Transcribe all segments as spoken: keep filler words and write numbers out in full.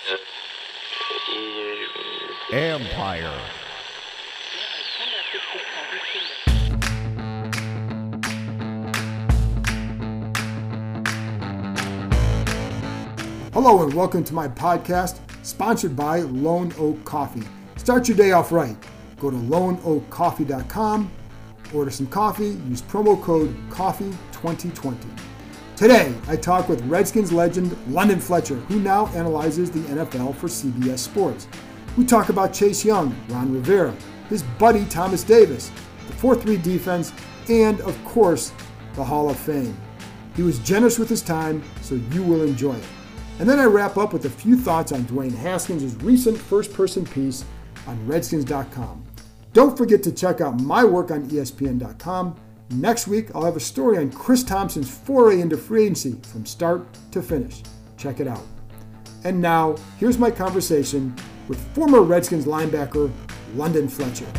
Empire. Hello and welcome to my podcast, sponsored by Lone Oak Coffee. Start your day off right. Go to lone oak coffee dot com, order some coffee, use promo code coffee twenty twenty. Today, I talk with Redskins legend London Fletcher, who now analyzes the N F L for C B S Sports. We talk about Chase Young, Ron Rivera, his buddy Thomas Davis, the four three defense, and of course, the Hall of Fame. He was generous with his time, so you will enjoy it. And then I wrap up with a few thoughts on Dwayne Haskins' recent first-person piece on redskins dot com. Don't forget to check out my work on E S P N dot com. Next week, I'll have a story on Chris Thompson's foray into free agency from start to finish. Check it out. And now, here's my conversation with former Redskins linebacker London Fletcher.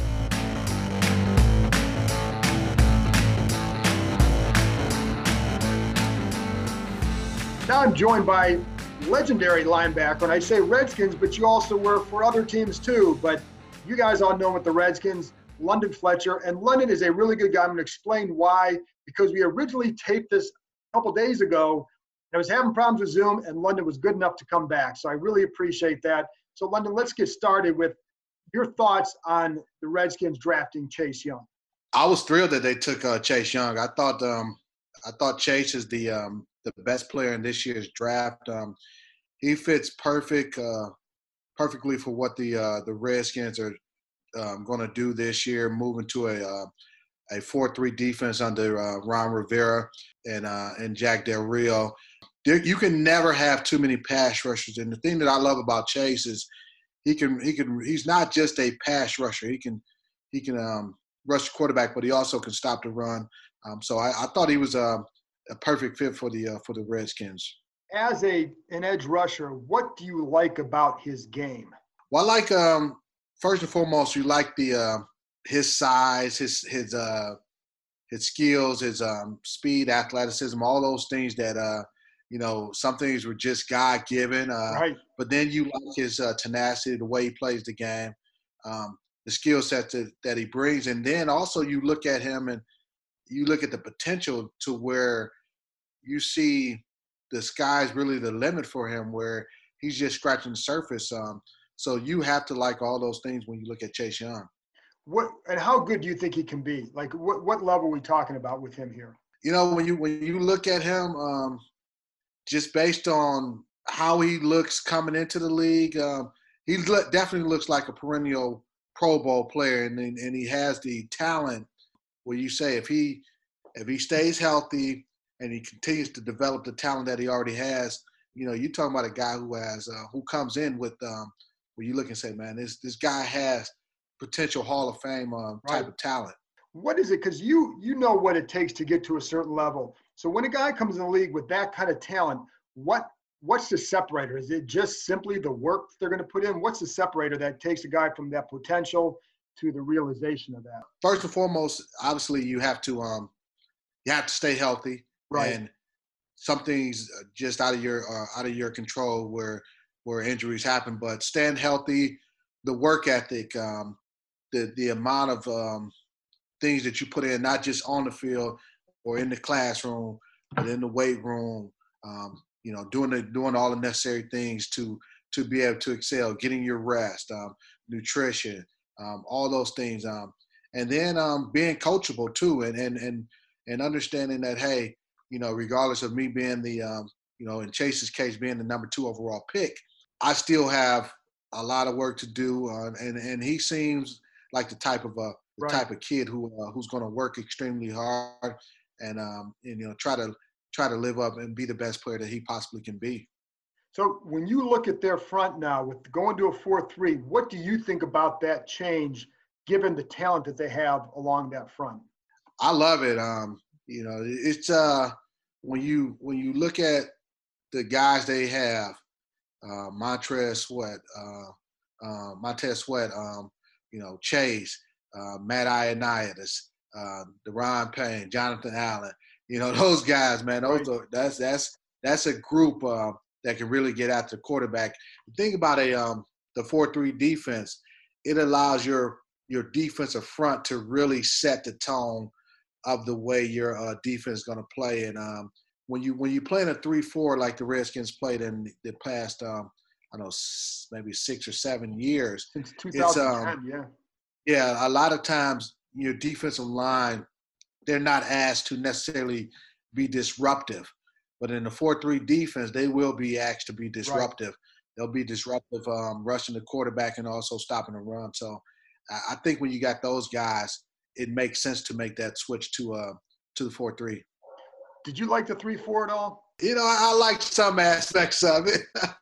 Now I'm joined by legendary linebacker, and I say Redskins, but you also work for other teams too. But you guys all know with the Redskins, London Fletcher, and London is a really good guy. I'm going to explain why, because we originally taped this a couple days ago. I was having problems with Zoom, and London was good enough to come back. So I really appreciate that. So London, let's get started with your thoughts on the Redskins drafting Chase Young. I was thrilled that they took uh, Chase Young. I thought um, I thought Chase is the um, the best player in this year's draft. Um, he fits perfect, uh, perfectly for what the uh, the Redskins are um, going to do this year, moving to a uh, a four three defense under uh, Ron Rivera and uh, and Jack Del Rio. There, you can never have too many pass rushers. And the thing that I love about Chase is he can he can he's not just a pass rusher. He can he can um, rush the quarterback, but he also can stop the run. Um, so I, I thought he was a, a perfect fit for the uh, for the Redskins. As a an edge rusher, what do you like about his game? Well, I like um, first and foremost, you like the uh, his size, his his uh, his skills, his um, speed, athleticism, all those things that uh, you know, some things were just God given. Uh, Right. But then you like his uh, tenacity, the way he plays the game, um, the skill set that, that he brings, and then also you look at him and you look at the potential to where you see the sky's really the limit for him, where he's just scratching the surface. Um, so you have to like all those things when you look at Chase Young. What and how good do you think he can be? Like, what what level are we talking about with him here? You know, when you when you look at him, um, just based on how he looks coming into the league, um, he look, definitely looks like a perennial Pro Bowl player, and and he has the talent where you say if he if he stays healthy and he continues to develop the talent that he already has, you know, you're talking about a guy who has uh, who comes in with um, where you look and say, man, this this guy has potential Hall of Fame um, type Right. of talent. What is it? Because you you know what it takes to get to a certain level. So when a guy comes in the league with that kind of talent, what what's the separator? Is it just simply the work they're going to put in? What's the separator that takes a guy from that potential to the realization of that? First and foremost, obviously, you have to um, you have to stay healthy, Right. and something's just out of your uh, out of your control where where injuries happen. But staying healthy, the work ethic, um, the the amount of um, things that you put in, not just on the field or in the classroom, but in the weight room. Um, you know, doing the doing all the necessary things to to be able to excel, getting your rest, um, nutrition, um, all those things, um, and then um, being coachable too, and and and and understanding that, hey, you know, regardless of me being the um, you know, in Chase's case being the number two overall pick, I still have a lot of work to do, uh, and and he seems like the type of a the Right. type of kid who uh, who's going to work extremely hard and um, and you know try to try to live up and be the best player that he possibly can be. So when you look at their front now with going to a four three, what do you think about that change given the talent that they have along that front? I love it. Um, you know, it's uh, when you when you look at the guys they have, uh, Montrez Sweat, uh, uh, Montez Sweat, um, you know, Chase, uh, Matt Ioannidis, uh, Deron Payne, Jonathan Allen. You know, those guys, man. Those Right. are that's that's that's a group. Uh, that can really get at the quarterback. Think about a um, the four three defense. It allows your your defensive front to really set the tone of the way your uh, defense is going to play. And um, when you when you play in a three four like the Redskins played in the past, um, I don't know, maybe six or seven years, since it's two thousand ten, um, yeah, yeah, a lot of times your defensive line, they're not asked to necessarily be disruptive. But in the four three defense, they will be asked to be disruptive. Right. They'll be disruptive, um, rushing the quarterback and also stopping the run. So I think when you got those guys, it makes sense to make that switch to uh to the four three. Did you like the three four at all? You know, I, I like some aspects of it.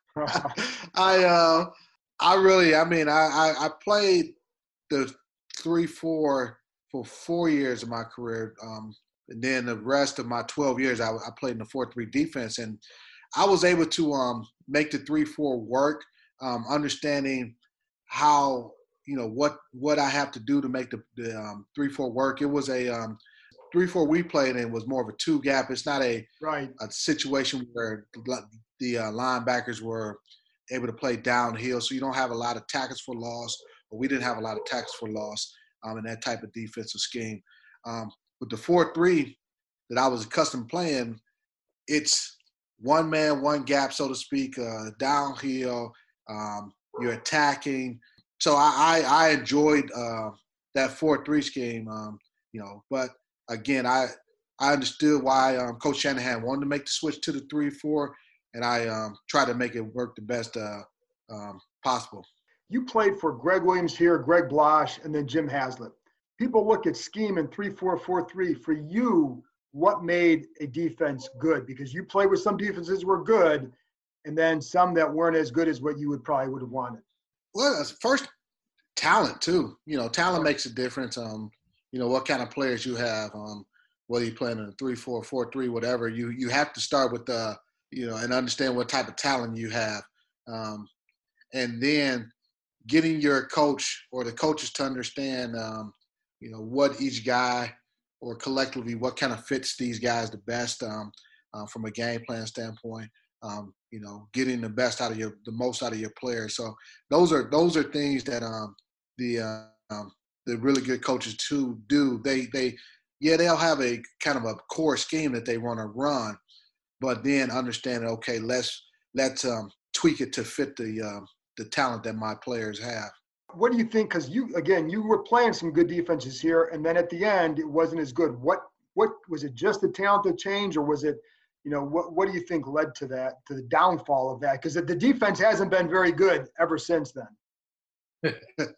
I uh, I really, I mean, I, I, I played the three four for four years of my career. Um, and then the rest of my twelve years, I, I played in the four three defense. And I was able to um, make the three four work, um, understanding how, you know, what what I have to do to make the, the um, three four work. It was a um, three four we played in was more of a two gap. It's not a, right. a situation where the uh, linebackers were able to play downhill. So you don't have a lot of tackles for loss, or we didn't have a lot of tackles for loss um, in that type of defensive scheme. Um, with the four three that I was accustomed playing, it's one man, one gap, so to speak, uh, downhill. Um, you're attacking. So I, I, I enjoyed uh, that four three scheme, um, you know. But again, I I understood why um, Coach Shanahan wanted to make the switch to the three four, and I um, tried to make it work the best uh, um, possible. You played for Greg Williams here, Greg Blash, and then Jim Haslett. People look at scheme in three four, four three. For you, what made a defense good? Because you played with some defenses were good, and then some that weren't as good as what you would probably would have wanted. Well, first, talent too. You know, talent makes a difference. Um, you know, what kind of players you have. Um, whether you're playing in a three four, four three, whatever. You you have to start with the, you know, and understand what type of talent you have, um, and then getting your coach or the coaches to understand, um, you know, what each guy or collectively what kind of fits these guys the best um, uh, from a game plan standpoint. Um, you know, getting the best out of your, the most out of your players. So those are those are things that um, the uh, um, the really good coaches too do. They they yeah they'll have a kind of a core scheme that they want to run, but then understand okay let's let's um, tweak it to fit the uh, the talent that my players have. What do you think? Because you again you were playing some good defenses here, and then at the end it wasn't as good. What what was it? Just the talent that changed, or was it? You know, what what do you think led to that, to the downfall of that? Because the defense hasn't been very good ever since then.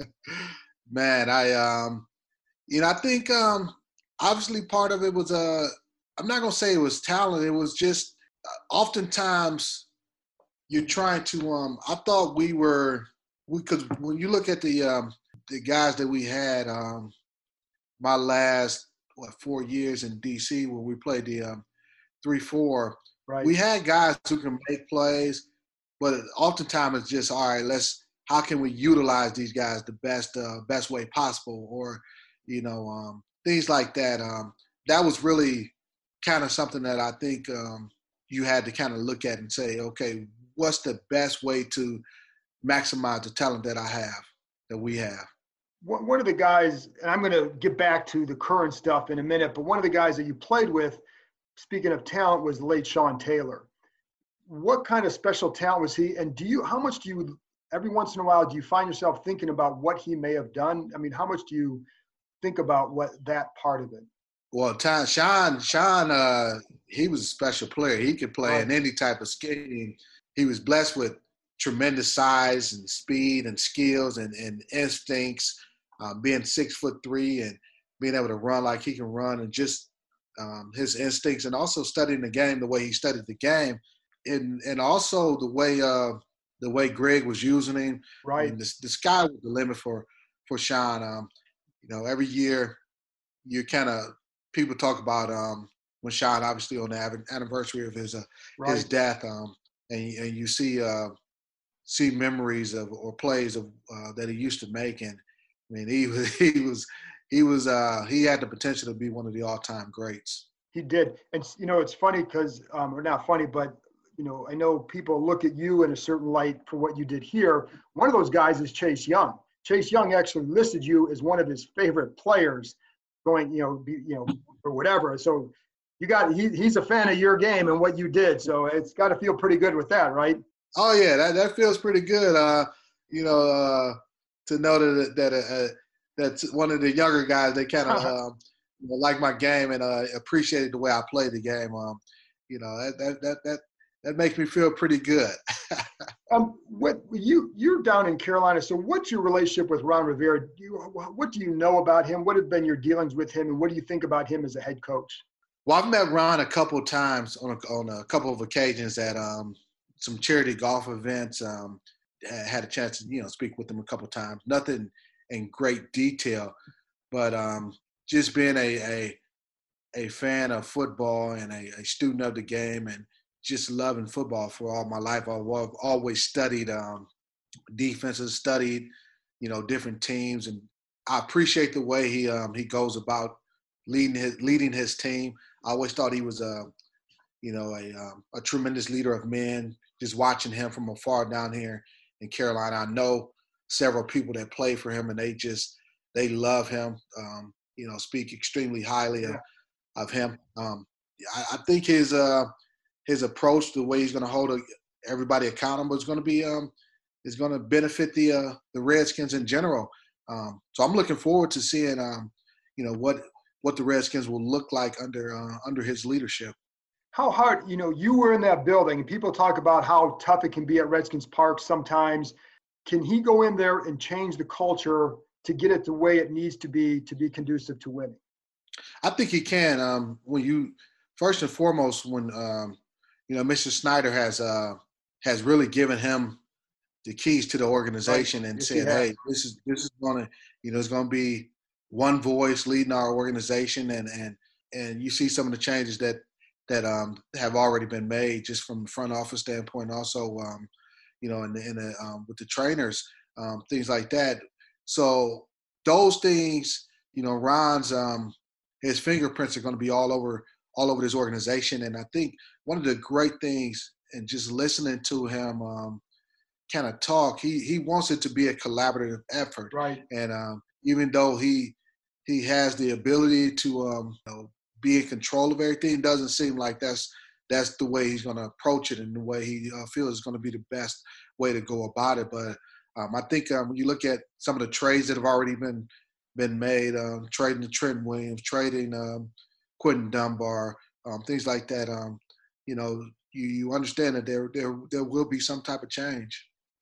Man, I, um, you know, I think um, obviously part of it was, uh, I'm not going to say it was talent. It was just uh, oftentimes you're trying to, um, I thought we were, because when you look at the um, the guys that we had, um, my last, what, four years in D C when we played the um, three four, right. We had guys who can make plays, but oftentimes it's just, all right, let's, how can we utilize these guys the best uh, best way possible, or, you know, um, things like that. Um, that was really kind of something that I think um, you had to kind of look at and say, okay, what's the best way to maximize the talent that I have, that we have? One of the guys, and I'm going to get back to the current stuff in a minute, but one of the guys that you played with, speaking of talent, was the late Sean Taylor. What kind of special talent was he? And do you, how much do you, every once in a while, do you find yourself thinking about what he may have done? I mean, how much do you think about what that part of it? Well, Sean, Sean, uh, he was a special player. He could play right. in any type of scheme. He was blessed with tremendous size and speed and skills and, and instincts, um, being six foot three and being able to run like he can run, and just um, his instincts, and also studying the game the way he studied the game, and and also the way uh, the way Greg was using him. Right. I mean, the, the sky was the limit for for Sean. Um, you know, every year you kind of people talk about um, when Sean, obviously on the anniversary of his uh, right. his death, um, and and you see uh, see memories of or plays of uh, that he used to make, and I mean he was he was he was uh, he had the potential to be one of the all-time greats. He did, and you know it's funny because um, or not funny, but you know, I know people look at you in a certain light for what you did here. One of those guys is Chase Young. Chase Young actually listed you as one of his favorite players going, you know, be, you know, or whatever. So you got, he, he's a fan of your game and what you did. So it's got to feel pretty good with that, right? Oh yeah, that, that feels pretty good. Uh, you know, uh, to know that that uh, that's one of the younger guys. They kind of uh, you know, like my game and uh, appreciated the way I played the game. Um, you know, that that that that, that makes me feel pretty good. um, what you you're down in Carolina. So what's your relationship with Ron Rivera? Do you, what do you know about him? What have been your dealings with him, and what do you think about him as a head coach? Well, I've met Ron a couple of times on a, on a couple of occasions at um, some charity golf events. Um, had a chance to, you know, speak with him a couple of times. Nothing in great detail, but um, just being a, a a fan of football and a, a student of the game and just loving football for all my life. I've always studied um, defenses, studied, you know, different teams, and I appreciate the way he um, he goes about leading his leading his team. I always thought he was a, you know, a um, a tremendous leader of men. Just watching him from afar down here in Carolina, I know several people that play for him, and they just they love him. Um, you know, speak extremely highly of, of him. Um, I, I think his uh, his approach, the way he's going to hold everybody accountable, is going to be um, is going to benefit the uh, the Redskins in general. Um, so I'm looking forward to seeing um, you know what what the Redskins will look like under uh, under his leadership. How hard, you know, you were in that building and people talk about how tough it can be at Redskins Park sometimes. Can he go in there and change the culture to get it the way it needs to be to be conducive to winning? I think he can. Um, when you first and foremost, when um, you know, Mister Snyder has uh, has really given him the keys to the organization right. and yes, said, "Hey, this is this is going to, you know, it's going to be one voice leading our organization," and and and you see some of the changes that that um, have already been made just from the front office standpoint. Also, um, you know, in the, in the um, with the trainers, um, things like that. So those things, you know, Ron's um, his fingerprints are going to be all over all over this organization. And I think one of the great things, and just listening to him um, kind of talk, he he wants it to be a collaborative effort. Right. And um, even though he he has the ability to um, you know, be in control of everything, doesn't seem like that's that's the way he's going to approach it and the way he uh, feels is going to be the best way to go about it. But um, I think um, when you look at some of the trades that have already been been made, um, trading the Trent Williams, trading um, Quentin Dunbar, um, things like that, um, you know, you, you understand that there, there there will be some type of change.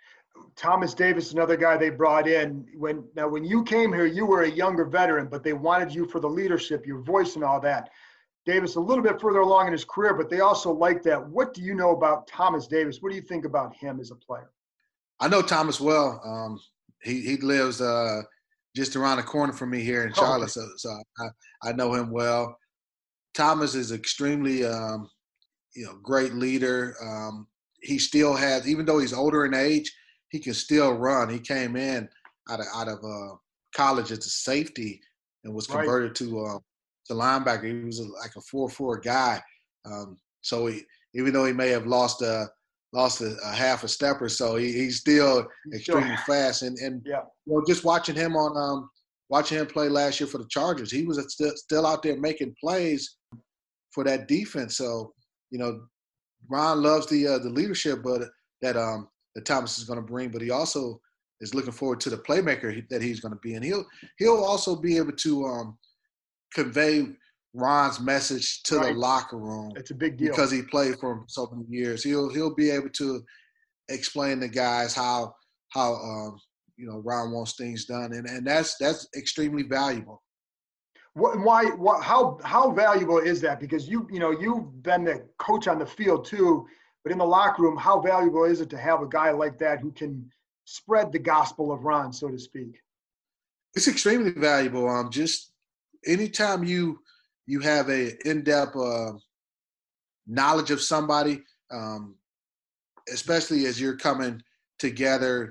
Thomas Davis, another guy they brought in. When now, when you came here, you were a younger veteran, but they wanted you for the leadership, your voice, and all that. Davis, a little bit further along in his career, but they also like that. What do you know about Thomas Davis? What do you think about him as a player? I know Thomas well. Um, he he lives uh, just around the corner from me here in Charlotte, oh, okay. so so I, I know him well. Thomas is extremely um, you know great leader. Um, he still has, even though he's older in age, he can still run. He came in out of out of uh, college as a safety and was converted right. to uh, to linebacker. He was a, like a four four guy. Um, so he, even though he may have lost a lost a, a half a step or so, he, he's still extremely sure. fast. And and yeah. you know, just watching him on um, watching him play last year for the Chargers, he was still still out there making plays for that defense. So you know, Ron loves the uh, the leadership, but that um. that Thomas is going to bring, but he also is looking forward to the playmaker that he's going to be. And he'll he'll also be able to um, convey Ron's message to right. the locker room. It's a big deal. Because he played for so many years. He'll he'll be able to explain to guys how how um, you know Ron wants things done, and, and that's that's extremely valuable. What, why? What, how how valuable is that? Because you you know you've been the coach on the field too. But in the locker room, how valuable is it to have a guy like that who can spread the gospel of Ron, so to speak? It's extremely valuable. Um, just anytime you you have a in-depth uh, knowledge of somebody, um, especially as you're coming together,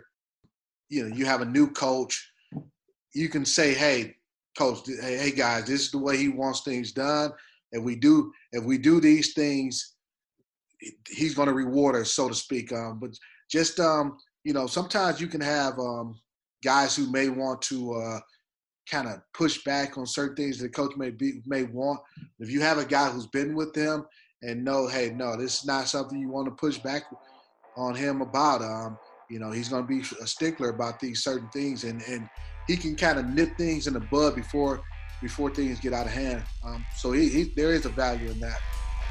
you know, you have a new coach. You can say, "Hey, coach, hey, hey guys, this is the way he wants things done. If we do, if we do these things, he's going to reward us, so to speak. Um, but just um, you know, sometimes you can have um, guys who may want to uh, kind of push back on certain things the coach may be may want. If you have a guy who's been with them and know, hey, no, this is not something you want to push back on him about. Um, you know, he's going to be a stickler about these certain things, and and he can kind of nip things in the bud before before things get out of hand. Um, so he, he there is a value in that.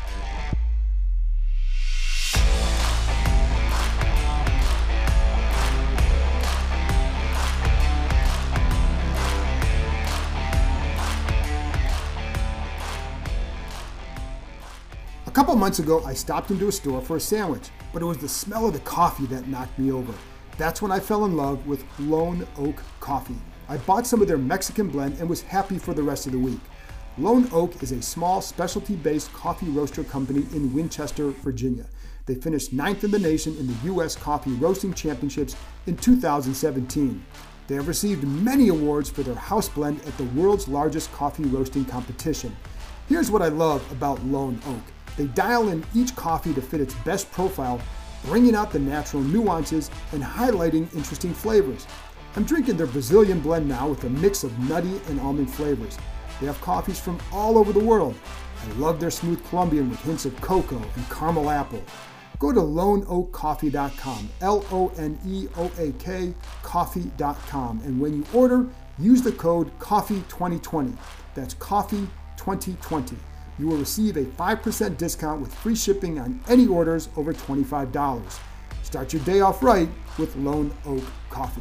A couple months ago, I stopped into a store for a sandwich, but it was the smell of the coffee that knocked me over. That's when I fell in love with Lone Oak Coffee. I bought some of their Mexican blend and was happy for the rest of the week. Lone Oak is a small specialty-based coffee roaster company in Winchester, Virginia. They finished ninth in the nation in the U S Coffee Roasting Championships in two thousand seventeen. They have received many awards for their house blend at the world's largest coffee roasting competition. Here's what I love about Lone Oak. They dial in each coffee to fit its best profile, bringing out the natural nuances and highlighting interesting flavors. I'm drinking their Brazilian blend now with a mix of nutty and almond flavors. They have coffees from all over the world. I love their smooth Colombian with hints of cocoa and caramel apple. Go to lone oak coffee dot com, L O N E O A K, coffee dot com, and when you order, use the code coffee twenty twenty. That's coffee twenty twenty. You will receive a five percent discount with free shipping on any orders over twenty-five dollars. Start your day off right with Lone Oak Coffee.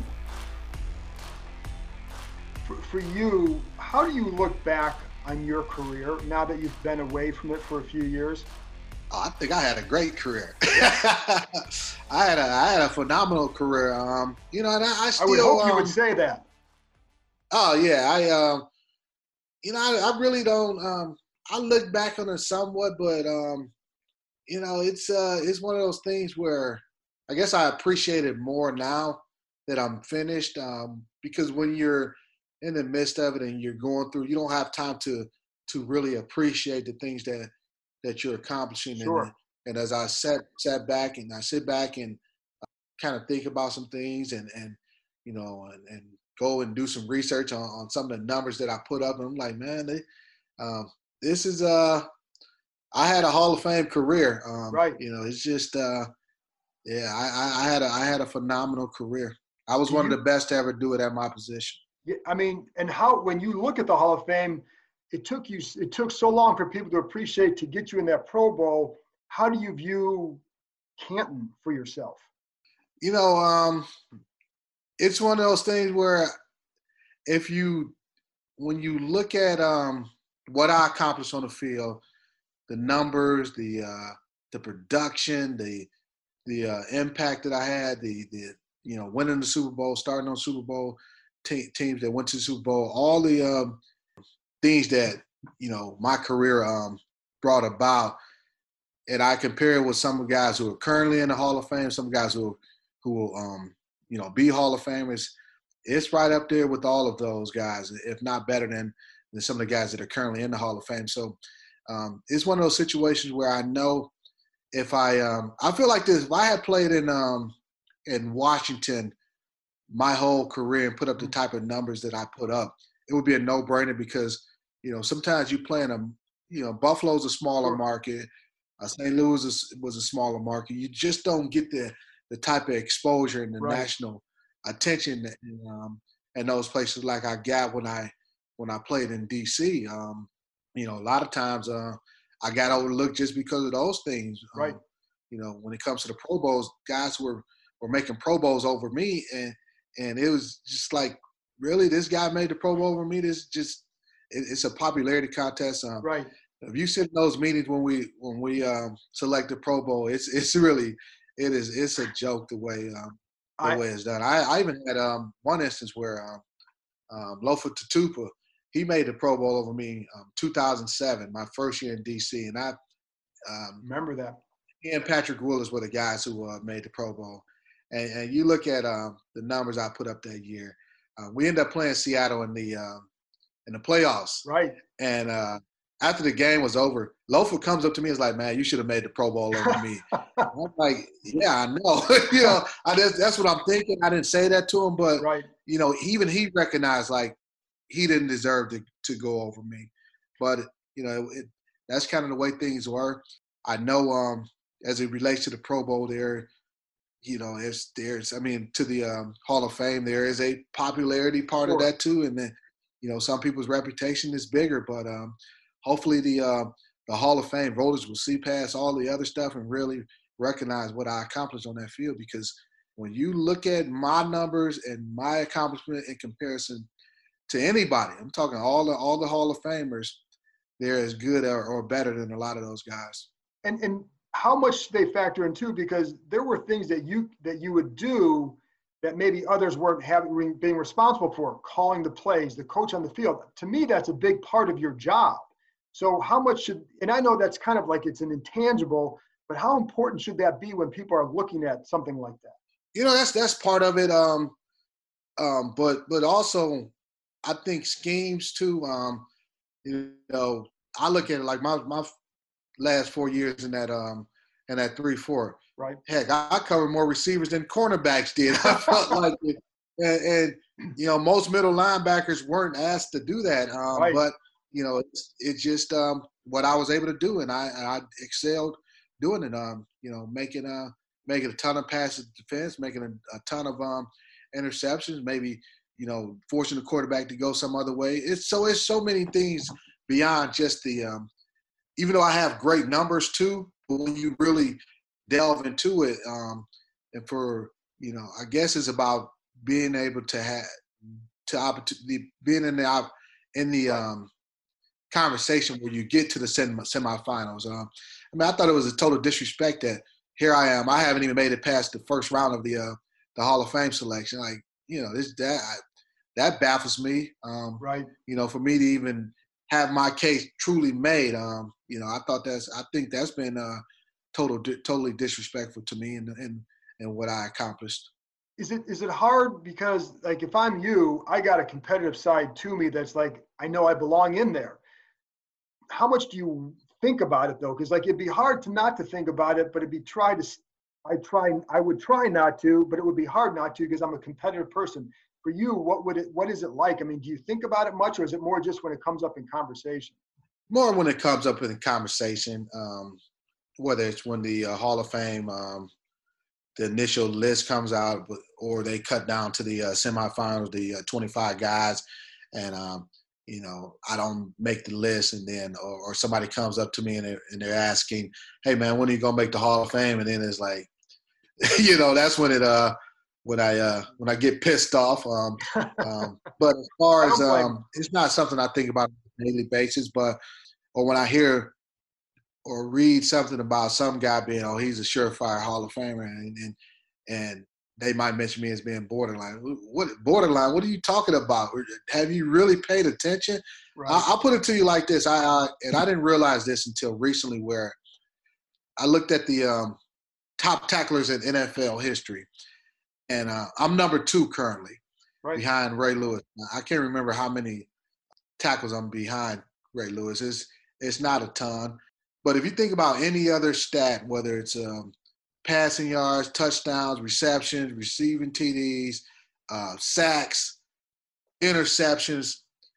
For, for you, how do you look back on your career now that you've been away from it for a few years? Oh, I think I had a great career. I had a I had a phenomenal career. Um, you know, and I, I still. I would hope um, you would say that. Oh yeah, I um, you know, I, I really don't. Um, I look back on it somewhat, but um, you know, it's uh, it's one of those things where I guess I appreciate it more now that I'm finished. Um, because when you're in the midst of it and you're going through, you don't have time to to really appreciate the things that that you're accomplishing. Sure. And, and as I sat sat back and I sit back and kind of think about some things and and you know and, and go and do some research on, on some of the numbers that I put up, and I'm like, man, they. Um, This is uh, I had a Hall of Fame career. Um, right. You know, it's just uh, yeah. I, I had a I had a phenomenal career. I was do one you, of the best to ever do it at my position. Yeah, I mean, and how when you look at the Hall of Fame, it took you it took so long for people to appreciate to get you in that Pro Bowl. How do you view Canton for yourself? You know, um, it's one of those things where if you when you look at um. what I accomplished on the field, the numbers, the uh, the production, the the uh, impact that I had, the the you know winning the Super Bowl, starting on Super Bowl te- teams that went to the Super Bowl, all the um, things that you know my career um, brought about, and I compare it with some guys who are currently in the Hall of Fame, some guys who who will um, you know be Hall of Famers. It's right up there with all of those guys, if not better than. than some of the guys that are currently in the Hall of Fame. So um, it's one of those situations where I know if I um, – I feel like this. If I had played in um, in Washington my whole career and put up the type of numbers that I put up, it would be a no-brainer because, you know, sometimes you play in a – you know, Buffalo's a smaller market. Uh, Saint Louis is, was a smaller market. You just don't get the, the type of exposure and the right. national attention that, um, in those places like I got when I – when I played in D C, um, you know, a lot of times uh, I got overlooked just because of those things. Right. Um, you know, when it comes to the Pro Bowls, guys were, were making Pro Bowls over me, and and it was just like, really, this guy made the Pro Bowl over me? This just it, it's a popularity contest. Um, right. If you sit in those meetings when we when we um, select the Pro Bowl, it's it's really it is it's a joke the way um, the I, way it's done. I, I even had um, one instance where um, um, Lofa Tatupa. He made the Pro Bowl over me um, two thousand seven, my first year in D C, and I um, remember that. He and Patrick Willis were the guys who uh, made the Pro Bowl, and, and you look at um, the numbers I put up that year. Uh, we ended up playing Seattle in the uh, in the playoffs, right? And uh, after the game was over, Lofa comes up to me and is like, man, you should have made the Pro Bowl over me. I'm like, yeah, I know. you know, I just, that's what I'm thinking. I didn't say that to him, but, right. you know, even he recognized, like, he didn't deserve to, to go over me. But, you know, it, that's kind of the way things were. I know um, as it relates to the Pro Bowl there, you know, there's, there's I mean, to the um, Hall of Fame, there is a popularity part sure. of that too. And then, you know, some people's reputation is bigger, but um, hopefully the uh, the Hall of Fame voters will see past all the other stuff and really recognize what I accomplished on that field. Because when you look at my numbers and my accomplishment in comparison to anybody, I'm talking all the all the Hall of Famers, they're as good or, or better than a lot of those guys. And and how much they factor in too, because there were things that you that you would do that maybe others weren't having being responsible for, calling the plays, the coach on the field. To me, that's a big part of your job. So how much should, and I know that's kind of like it's an intangible, but how important should that be when people are looking at something like that? You know, that's that's part of it. Um, um, but but also, I think schemes too. Um, you know, I look at it like my my last four years in that um in that three four. Right. Heck, I, I covered more receivers than cornerbacks did. I felt like it, and, and you know, most middle linebackers weren't asked to do that. Um, right. But you know, it's, it's just um, what I was able to do, and I I excelled doing it. Um, you know, making a making a ton of passes to defense, making a, a ton of um interceptions, maybe you know forcing the quarterback to go some other way. It's so it's so many things beyond just the um. Even though I have great numbers too, but when you really delve into it, um, and for you know, I guess it's about being able to have to opportunity, being in the in the um, conversation where you get to the semi semifinals. Um, I mean, I thought it was a total disrespect that here I am. I haven't even made it past the first round of the uh, the Hall of Fame selection. Like, you know, this that that baffles me. Um, right. You know, for me to even have my case truly made, um, you know, I thought that's, I think that's been uh, total, totally disrespectful to me and and and what I accomplished. Is it is it hard because like if I'm you, I got a competitive side to me that's like I know I belong in there. How much do you think about it though? Because like it'd be hard to not to think about it, but it'd be try to. I try. I would try not to, but it would be hard not to because I'm a competitive person. For you, what would it? What is it like? I mean, do you think about it much, or is it more just when it comes up in conversation? More when it comes up in conversation, um, whether it's when the uh, Hall of Fame, um, the initial list comes out, or they cut down to the uh, semifinals, the uh, twenty-five guys, and um, you know I don't make the list, and then or, or somebody comes up to me and they're, and they're asking, "Hey man, when are you gonna make the Hall of Fame?" And then it's like, you know, that's when it uh. when I uh, when I get pissed off. Um, um, but as far as um, it's not something I think about on a daily basis. But or when I hear or read something about some guy being, oh, he's a surefire Hall of Famer, and and, and they might mention me as being borderline. What borderline? What are you talking about? Have you really paid attention? Right. I, I'll put it to you like this. I uh, and I didn't realize this until recently, where I looked at the um, top tacklers in N F L history. And uh, I'm number two currently, right, behind Ray Lewis. I can't remember how many tackles I'm behind Ray Lewis. It's, it's not a ton. But if you think about any other stat, whether it's um, passing yards, touchdowns, receptions, receiving T Ds, uh, sacks, interceptions,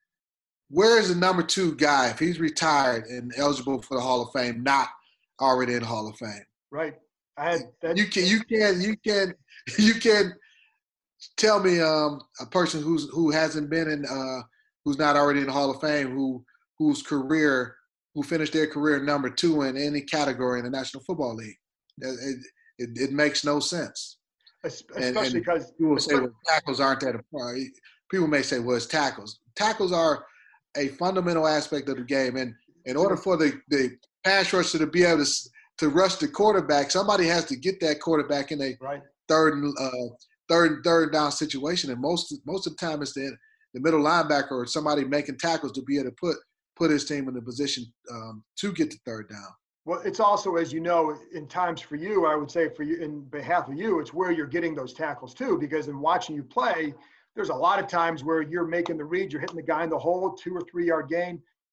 where is the number two guy, if he's retired and eligible for the Hall of Fame, not already in the Hall of Fame? Right. I had that. You can, you can, you can, you can tell me um, a person who's who hasn't been in, uh, who's not already in the Hall of Fame, who whose career, who finished their career number two in any category in the National Football League. It it, it makes no sense. Especially because people say, well, tackles aren't that important. People may say, well, it's tackles. Tackles are a fundamental aspect of the game, and in order for the the pass rusher to be able to to rush the quarterback, somebody has to get that quarterback in a right. third uh, third third down situation, and most most of the time it's the the middle linebacker or somebody making tackles to be able to put put his team in a position um, to get to third down. Well, it's also, as you know, in times for you, I would say for you, in behalf of you, it's where you're getting those tackles too, because in watching you play, there's a lot of times where you're making the read, you're hitting the guy in the hole, two or three yard gain.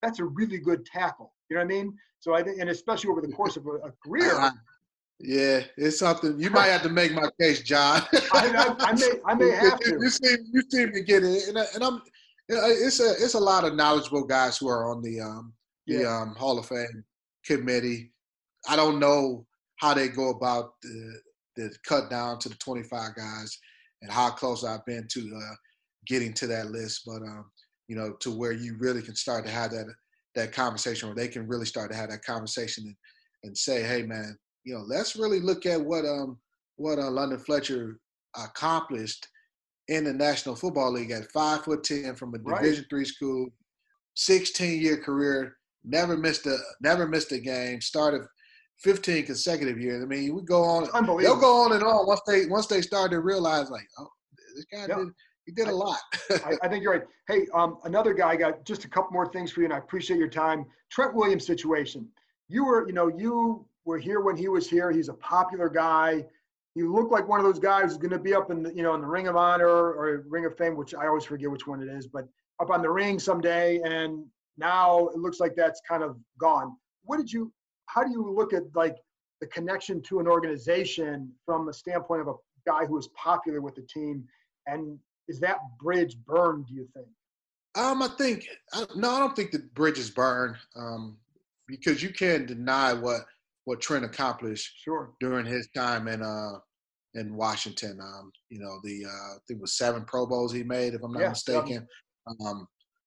that's a really good tackle. You know what I mean? So I think, and especially over the course of a, a career. I, I, yeah, it's something you might have to make my case, John. I, I, I may, I may have to. You seem, you seem to get it, and, I, and I'm. It's a, it's a lot of knowledgeable guys who are on the um, the Yeah. um, Hall of Fame committee. I don't know how they go about the, the cut down to the twenty-five guys and how close I've been to uh, getting to that list, but um, you know, to where you really can start to have that that conversation, where they can really start to have that conversation and, and say, hey, man, you know, let's really look at what um what uh, London Fletcher accomplished in the National Football League at five foot ten from a Right. Division three school, sixteen year career, never missed a never missed a game, started fifteen consecutive years. I mean, we go on. Unbelievable. They'll go on and on once they once they start to realize, like, oh, this guy Yep. did he did a lot. I, I think you're right. Hey, um, another guy, I got just a couple more things for you, and I appreciate your time. Trent Williams situation. You were, you know, you were here when he was here. He's a popular guy. You look like one of those guys who's going to be up in the, you know, in the Ring of Honor or Ring of Fame, which I always forget which one it is, but up on the ring someday. And now it looks like that's kind of gone. What did you, how do you look at like the connection to an organization from a standpoint of a guy who is popular with the team? And is that bridge burned, do you think? Um, I think I, no, I don't think the bridge is burned, um, because you can't deny what what Trent accomplished Sure. during his time in uh in Washington. Um, you know, the uh, I think it was seven Pro Bowls he made, if I'm not Yeah, mistaken. Um,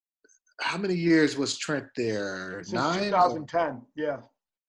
how many years was Trent there? Since Nine. twenty ten. Yeah.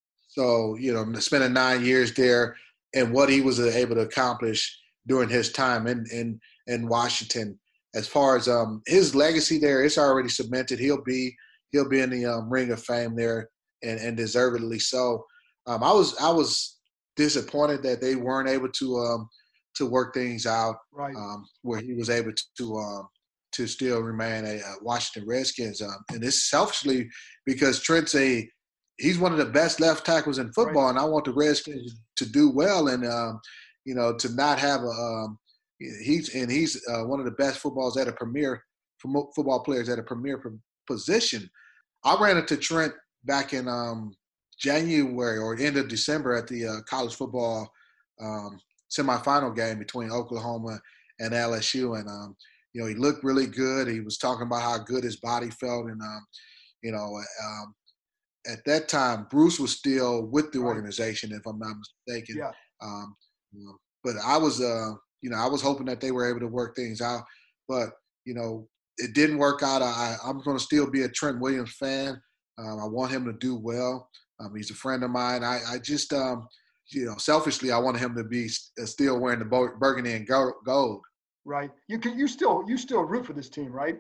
So, you know, spending nine years there and what he was able to accomplish during his time in in, in Washington. As far as um, his legacy there, it's already cemented. He'll be he'll be in the um, Ring of Fame there, and, and deservedly so. Um, I was I was disappointed that they weren't able to um, to work things out, Right. um, where he was able to um, to still remain a, a Washington Redskins. Um, and it's selfishly because Trent's a he's one of the best left tackles in football, Right. and I want the Redskins to do well and um, you know, to not have a um, he's and he's uh, one of the best footballs at a premier football players at a premier position. I ran into Trent back in um, January or end of December at the uh, college football um, semifinal game between Oklahoma and L S U, and um, you know, he looked really good. He was talking about how good his body felt, and um, you know, um, at that time Bruce was still with the organization, if I'm not mistaken. Yeah. Um, you know, but I was, uh, you know, I was hoping that they were able to work things out, but you know, it didn't work out. I, I'm going to still be a Trent Williams fan. Um, I want him to do well. Um, he's a friend of mine. I, I just, um, you know, selfishly, I want him to be st- still wearing the burgundy and gold. Right. You can. You still. You still root for this team, right?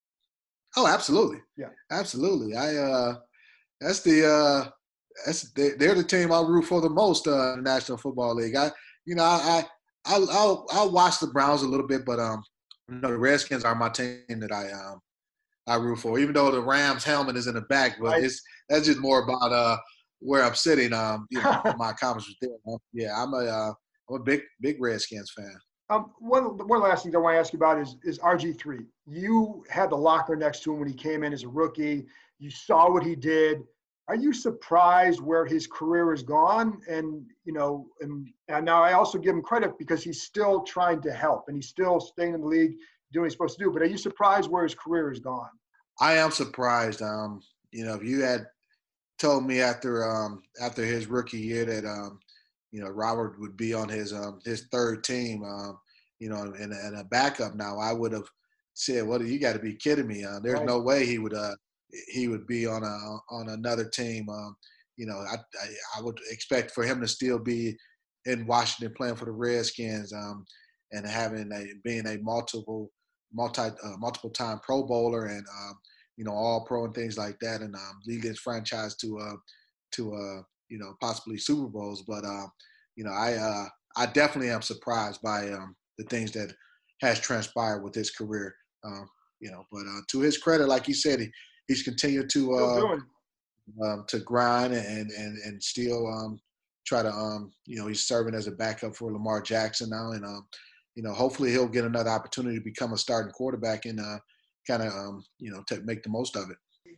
Oh, absolutely. Yeah. Absolutely. I. Uh, that's the. Uh, that's they, they're the team I root for the most uh, in the National Football League. I. You know, I. I. I'll, I'll. I'll watch the Browns a little bit, but um, you know, the Redskins are my team that I um. I root for, even though the Rams helmet is in the back, but right. it's that's just more about uh where I'm sitting. Um, you know, my accomplishments there. Yeah, I'm a uh, I'm a big big Redskins fan. Um, one one last thing I want to ask you about is is R G three. You had the locker next to him when he came in as a rookie. You saw what he did. Are you surprised where his career has gone? And you know, and, and now I also give him credit because he's still trying to help and he's still staying in the league, doing what he's supposed to do. But are you surprised where his career has gone? I am surprised. Um, you know, if you had told me after um, after his rookie year that um, you know, Robert would be on his um, his third team, um, you know, and, and a backup now, I would have said, "Well, you got to be kidding me! Uh, there's right. no way he would uh, he would be on a on another team." Um, you know, I, I I would expect for him to still be in Washington playing for the Redskins, um, and having a being a multiple. multi uh, multiple time Pro Bowler and um, you know, all pro and things like that, and um, lead his franchise to uh to uh you know, possibly Super Bowls. But uh, you know, I uh I definitely am surprised by um the things that has transpired with his career. Um, you know, but uh, to his credit, like you said, he, he's continued to uh um, to grind and and and still um try to um you know, he's serving as a backup for Lamar Jackson now, and um. You know, hopefully he'll get another opportunity to become a starting quarterback and uh, kind of, um, you know, to make the most of it.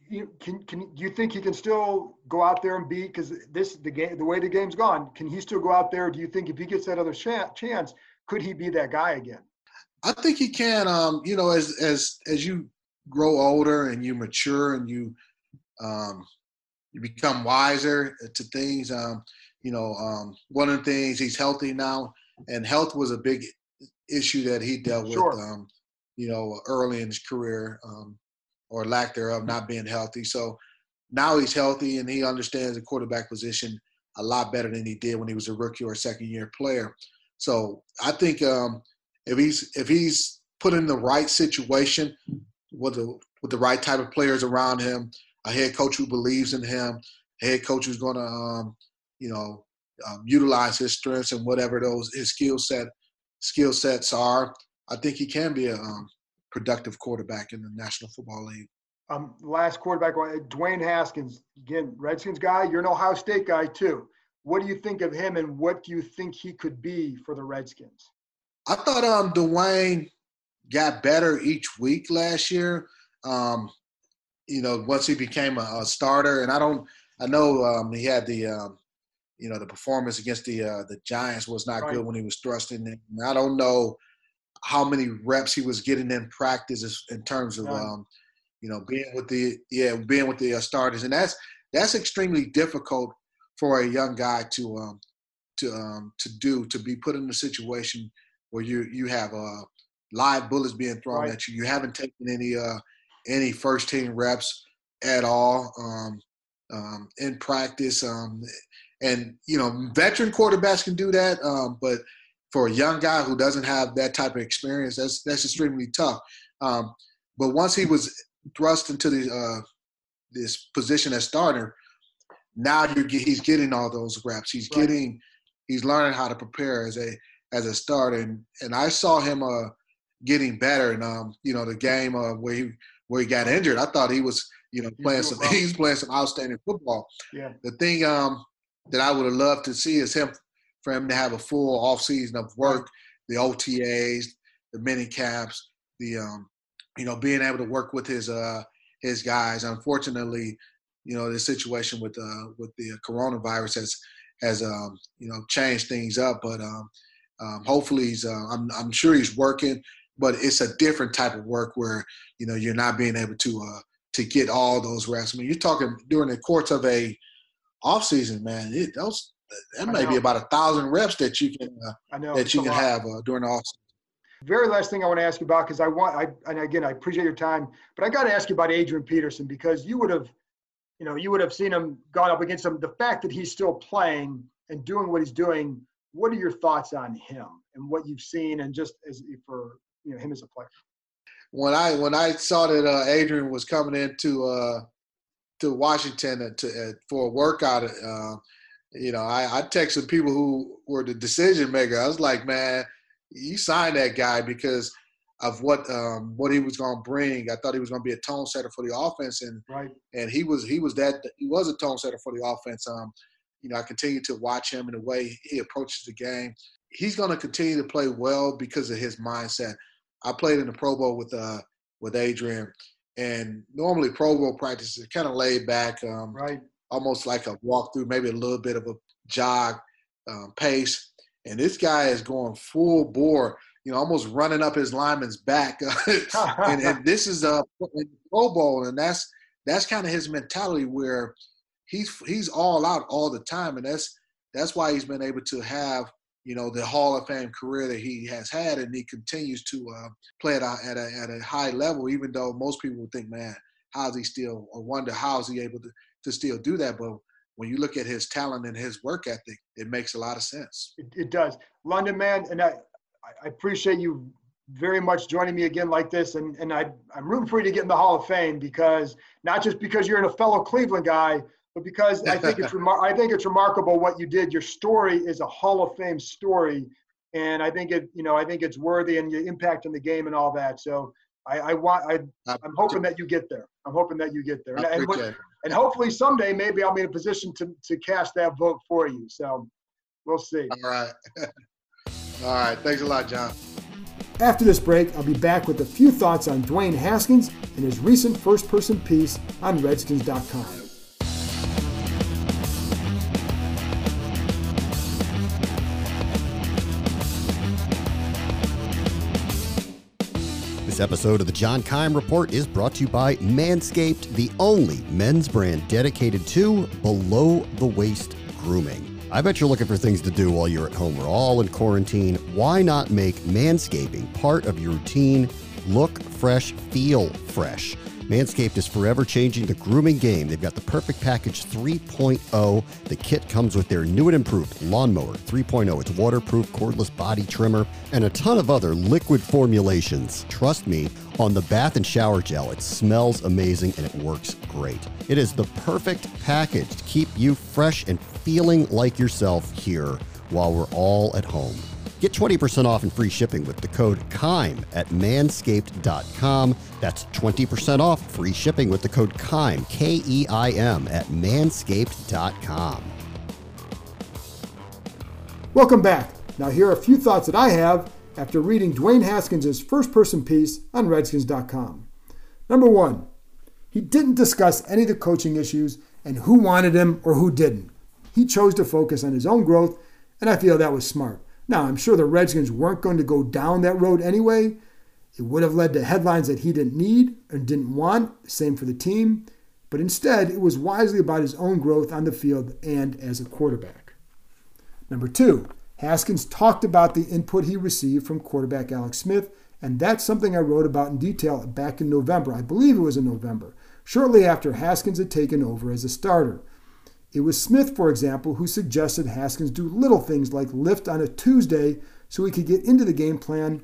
you, can can do you think he can still go out there and beat? Because this the game, the way the game's gone, can he still go out there? Do you think if he gets that other ch- chance, could he be that guy again? I think he can. Um, you know, as as as you grow older and you mature and you um, you become wiser to things. Um, you know, um, one of the things, he's healthy now, and health was a big issue that he dealt with. Sure. Um, you know, early in his career, um, or lack thereof, not being healthy. So now he's healthy and he understands the quarterback position a lot better than he did when he was a rookie or a second year player. So I think um, if he's if he's put in the right situation with the with the right type of players around him, a head coach who believes in him, a head coach who's going to um, you know um, utilize his strengths and whatever those his skill set skill sets are, I think he can be a um, productive quarterback in the National Football League. Um, last quarterback, Dwayne Haskins, again, Redskins guy. You're an Ohio State guy too. What do you think of him, and what do you think he could be for the Redskins? I thought um, Dwayne got better each week last year. Um, you know, once he became a, a starter, and I don't, I know um, he had the, um, you know, the performance against the uh, the Giants was not Right. good when he was thrust in there. And I don't know how many reps he was getting in practice in terms of, um, you know, being with the yeah being with the uh, starters, and that's that's extremely difficult for a young guy to um, to um, to do, to be put in a situation where you you have uh, live bullets being thrown Right. at you. You haven't taken any uh, any first team reps at all um, um, in practice, um, and you know veteran quarterbacks can do that, um, but for a young guy who doesn't have that type of experience, that's that's extremely tough. Um, but once he was thrust into the uh, this position as starter, now you're he's getting all those reps. He's Right. getting he's learning how to prepare as a as a starter, and and I saw him uh, getting better. And um, you know the game uh, where he where he got injured, I thought he was you know playing doing some well. he's playing some outstanding football. Yeah. The thing um, that I would have loved to see is him for him to have a full off season of work, Right. the O T As, the mini camps, the um, you know being able to work with his uh his guys. Unfortunately, you know the situation with uh with the coronavirus has has um you know changed things up, but um, um hopefully he's uh, I'm I'm sure he's working, but it's a different type of work where you know you're not being able to uh to get all those reps. I mean, you're talking during the course of a off season, man. It, those that I may be know. about a thousand reps that you can uh, I know. that It's you a can lot. have uh, during the off season. Very last thing I want to ask you about, because I want, I and again, I appreciate your time, but I got to ask you about Adrian Peterson, because you would have, you know, you would have seen him gone up against him. The fact that he's still playing and doing what he's doing, what are your thoughts on him and what you've seen, and just as for you know him as a player? When I when I saw that uh, Adrian was coming into uh, to Washington to, uh, for a workout, uh, you know, I, I texted people who were the decision maker. I was like, man, you signed that guy because of what um, what he was going to bring. I thought he was going to be a tone setter for the offense, and Right. and he was he was that he was a tone setter for the offense. Um, you know, I continue to watch him and the way he approaches the game. He's going to continue to play well because of his mindset. I played in the Pro Bowl with uh with Adrian, and normally Pro Bowl practice is kind of laid back, um, Right. almost like a walkthrough, maybe a little bit of a jog um, pace. And this guy is going full bore, you know, almost running up his lineman's back. and, and this is a Pro Bowl, and that's that's kind of his mentality, where he's he's all out all the time, and that's that's why he's been able to have you know the Hall of Fame career that he has had, and he continues to uh, play at a, at a at a high level. Even though most people would think, man, how's he still, or wonder how is he able to to still do that? But when you look at his talent and his work ethic, it makes a lot of sense. It, it does. London, man, and I, I appreciate you very much joining me again like this. And, and I, I'm rooting for you to get in the Hall of Fame, because not just because you're a fellow Cleveland guy, but because I think it's remar- I think it's remarkable what you did. Your story is a Hall of Fame story, and I think it, you know, I think it's worthy, and your impact on the game and all that. So I, I want, I, I'm hoping that you get there. I'm hoping that you get there, and, and, what, and hopefully someday maybe I'll be in a position to to cast that vote for you. So we'll see. All right, all right. Thanks a lot, John. After this break, I'll be back with a few thoughts on Dwayne Haskins and his recent first-person piece on Redskins dot com. This episode of the John Keim Report is brought to you by Manscaped, the only men's brand dedicated to below-the-waist grooming. I bet you're looking for things to do while you're at home. We're all in quarantine. Why not make manscaping part of your routine? Look fresh, feel fresh. Manscaped is forever changing the grooming game. They've got the Perfect Package three point oh. The kit comes with their new and improved Lawnmower three point oh. It's waterproof, cordless body trimmer, and a ton of other liquid formulations. Trust me, on the bath and shower gel, it smells amazing and it works great. It is the perfect package to keep you fresh and feeling like yourself here while we're all at home. Get twenty percent off and free shipping with the code KEIM at manscaped dot com. That's twenty percent off free shipping with the code KEIM, K E I M, at manscaped dot com. Welcome back. Now here are a few thoughts that I have after reading Dwayne Haskins' first-person piece on Redskins dot com. Number one, he didn't discuss any of the coaching issues and who wanted him or who didn't. He chose to focus on his own growth, and I feel that was smart. Now, I'm sure the Redskins weren't going to go down that road anyway. It would have led to headlines that he didn't need and didn't want, same for the team. But instead, it was wisely about his own growth on the field and as a quarterback. Number two, Haskins talked about the input he received from quarterback Alex Smith, and that's something I wrote about in detail back in November. I believe it was in November, shortly after Haskins had taken over as a starter. It was Smith, for example, who suggested Haskins do little things like lift on a Tuesday so he could get into the game plan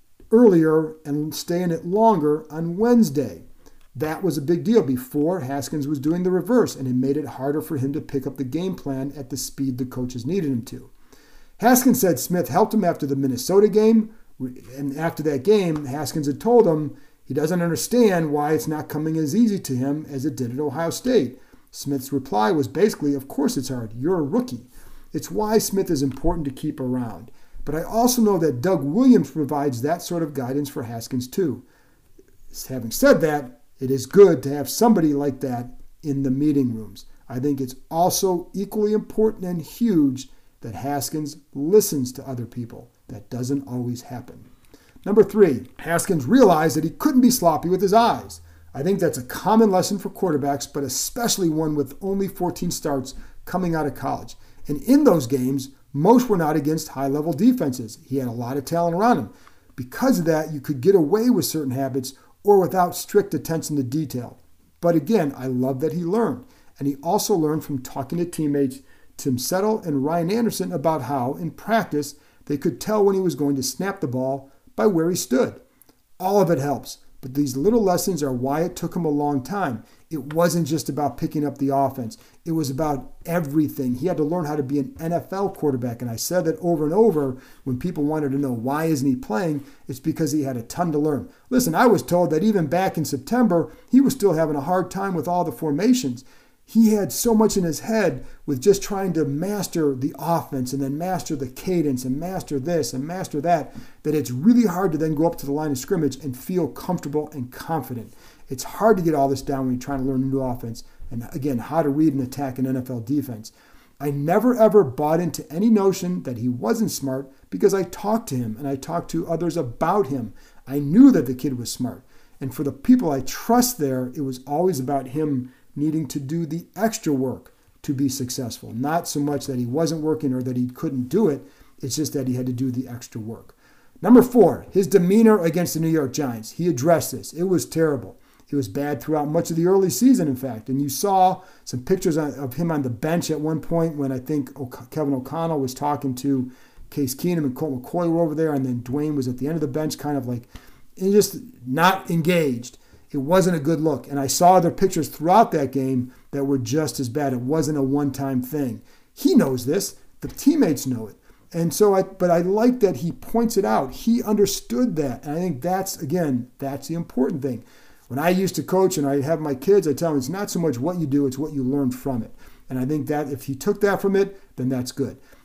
earlier and stay in it longer on Wednesday. That was a big deal. Before, Haskins was doing the reverse, and it made it harder for him to pick up the game plan at the speed the coaches needed him to. Haskins said Smith helped him after the Minnesota game, and after that game, Haskins had told him he doesn't understand why it's not coming as easy to him as it did at Ohio State. Smith's reply was basically, of course it's hard. You're a rookie. It's why Smith is important to keep around. But I also know that Doug Williams provides that sort of guidance for Haskins too. Having said that, it is good to have somebody like that in the meeting rooms. I think it's also equally important and huge that Haskins listens to other people. That doesn't always happen. Number three, Haskins realized that he couldn't be sloppy with his eyes. I think that's a common lesson for quarterbacks, but especially one with only fourteen starts coming out of college. And in those games, most were not against high-level defenses. He had a lot of talent around him. Because of that, you could get away with certain habits or without strict attention to detail. But again, I love that he learned. And he also learned from talking to teammates Tim Settle and Ryan Anderson about how, in practice, they could tell when he was going to snap the ball by where he stood. All of it helps. But these little lessons are why it took him a long time. It wasn't just about picking up the offense. It was about everything. He had to learn how to be an N F L quarterback. And I said that over and over when people wanted to know why isn't he playing, it's because he had a ton to learn. Listen, I was told that even back in September, he was still having a hard time with all the formations. He had so much in his head with just trying to master the offense and then master the cadence and master this and master that, that it's really hard to then go up to the line of scrimmage and feel comfortable and confident. It's hard to get all this down when you're trying to learn a new offense and, again, how to read and attack an N F L defense. I never, ever bought into any notion that he wasn't smart because I talked to him and I talked to others about him. I knew that the kid was smart. And for the people I trust there, it was always about him needing to do the extra work to be successful. Not so much that he wasn't working or that he couldn't do it. It's just that he had to do the extra work. Number four, his demeanor against the New York Giants. He addressed this. It was terrible. It was bad throughout much of the early season, in fact. And you saw some pictures of him on the bench at one point when I think Kevin O'Connell was talking to Case Keenum and Colt McCoy were over there, and then Dwayne was at the end of the bench kind of like just not engaged. It wasn't a good look. And I saw other pictures throughout that game that were just as bad. It wasn't a one-time thing. He knows this. The teammates know it. And so, I, but I like that he points it out. He understood that. And I think that's, again, that's the important thing. When I used to coach and I have my kids, I tell them it's not so much what you do, it's what you learn from it. And I think that if he took that from it, then that's good.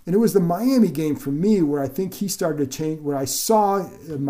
And it was the Miami game for me where I think he started to change, where I saw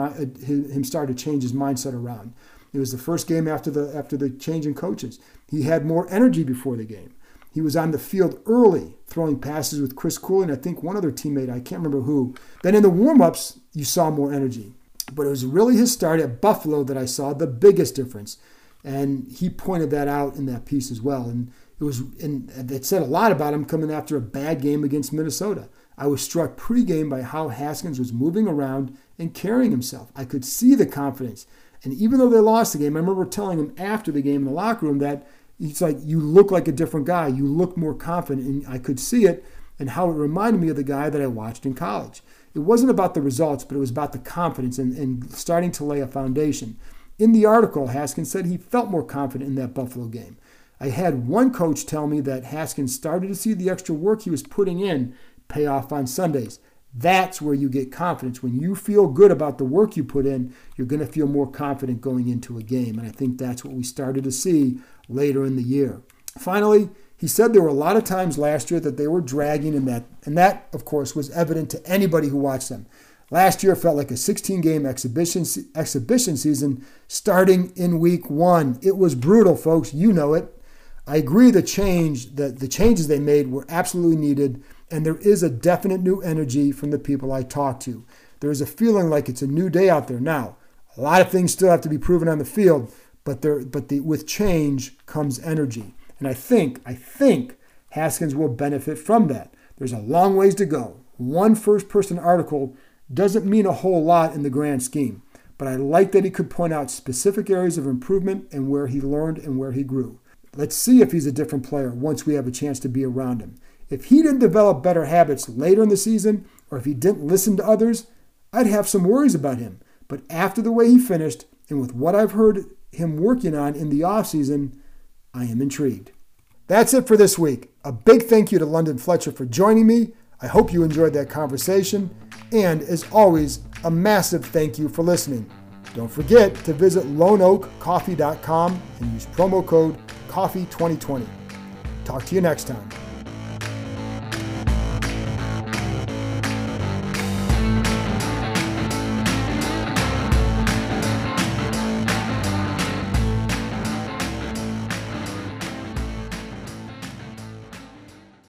him start to change his mindset around. It was the first game after the after the change in coaches. He had more energy before the game. He was on the field early, throwing passes with Chris Cooley and I think one other teammate, I can't remember who. Then in the warm-ups, you saw more energy. But it was really his start at Buffalo that I saw the biggest difference. And he pointed that out in that piece as well. And it was, and it said a lot about him coming after a bad game against Minnesota. I was struck pregame by how Haskins was moving around and carrying himself. I could see the confidence. And even though they lost the game, I remember telling him after the game in the locker room that it's like, you look like a different guy. You look more confident. And I could see it and how it reminded me of the guy that I watched in college. It wasn't about the results, but it was about the confidence and, and starting to lay a foundation. In the article, Haskins said he felt more confident in that Buffalo game. I had one coach tell me that Haskins started to see the extra work he was putting in pay off on Sundays. That's where you get confidence. When you feel good about the work you put in, you're going to feel more confident going into a game. And I think that's what we started to see later in the year. Finally, he said there were a lot of times last year that they were dragging, and that, and that, of course, was evident to anybody who watched them. Last year felt like a sixteen-game exhibition exhibition season starting in week one. It was brutal, folks. You know it. I agree the change, that the changes they made were absolutely needed, and there is a definite new energy from the people I talk to. There is a feeling like it's a new day out there. Now, a lot of things still have to be proven on the field, but there, but the, with change comes energy. And I think, I think Haskins will benefit from that. There's a long ways to go. One first-person article doesn't mean a whole lot in the grand scheme, but I like that he could point out specific areas of improvement and where he learned and where he grew. Let's see if he's a different player once we have a chance to be around him. If he didn't develop better habits later in the season, or if he didn't listen to others, I'd have some worries about him. But after the way he finished, and with what I've heard him working on in the offseason, I am intrigued. That's it for this week. A big thank you to London Fletcher for joining me. I hope you enjoyed that conversation. And as always, a massive thank you for listening. Don't forget to visit lone oak coffee dot com and use promo code coffee twenty twenty. Talk to you next time.